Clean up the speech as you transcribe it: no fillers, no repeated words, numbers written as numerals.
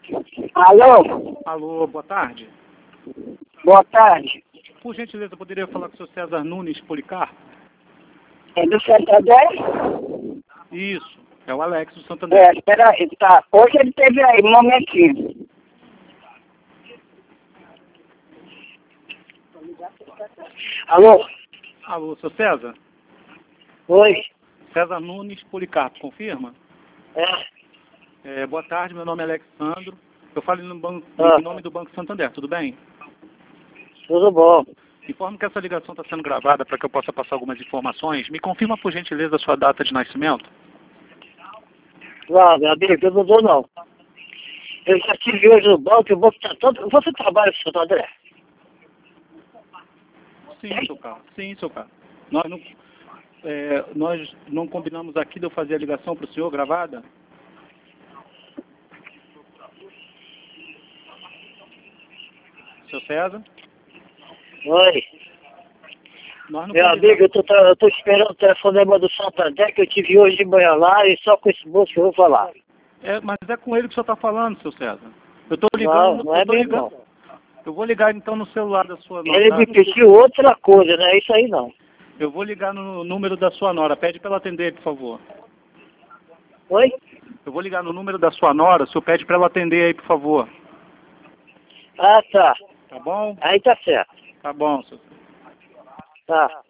Alô? Alô, boa tarde. Boa tarde. Por gentileza, poderia falar com o seu César Nunes Policarpo? É do Santander? Isso, é o Alex do Santander. Espera aí, tá. Hoje ele teve aí, um momentinho. Alô? Alô, seu César? Oi? César Nunes Policarpo, confirma? Boa tarde, meu nome é Alexandro. Eu falo em nome do Banco Santander, tudo bem? Tudo bom. Informo que essa ligação está sendo gravada para que eu possa passar algumas informações. Me confirma, por gentileza, a sua data de nascimento? Não, meu amigo, eu não dou não. Eu já estive hoje no banco, o banco tá todo... Você trabalha no Santander? Sim, seu carro. Sim, seu carro. Nós não combinamos aqui de eu fazer a ligação para o senhor gravada? Seu César? Oi. Nós não Meu combinamos. amigo, eu tô esperando o telefonema do Santander que eu tive hoje de manhã lá e só com esse moço que eu vou falar. Mas é com ele que o senhor está falando, seu César. Eu estou ligando. Não é mesmo não. Eu vou ligar então no celular da sua nora. Ele me pediu outra coisa, não é isso aí não. Eu vou ligar no número da sua nora. Pede para ela atender, por favor. Oi? Eu vou ligar no número da sua nora. O senhor pede para ela atender aí, por favor. Ah, tá. Tá bom? Aí tá certo. Tá bom, seu. Tá.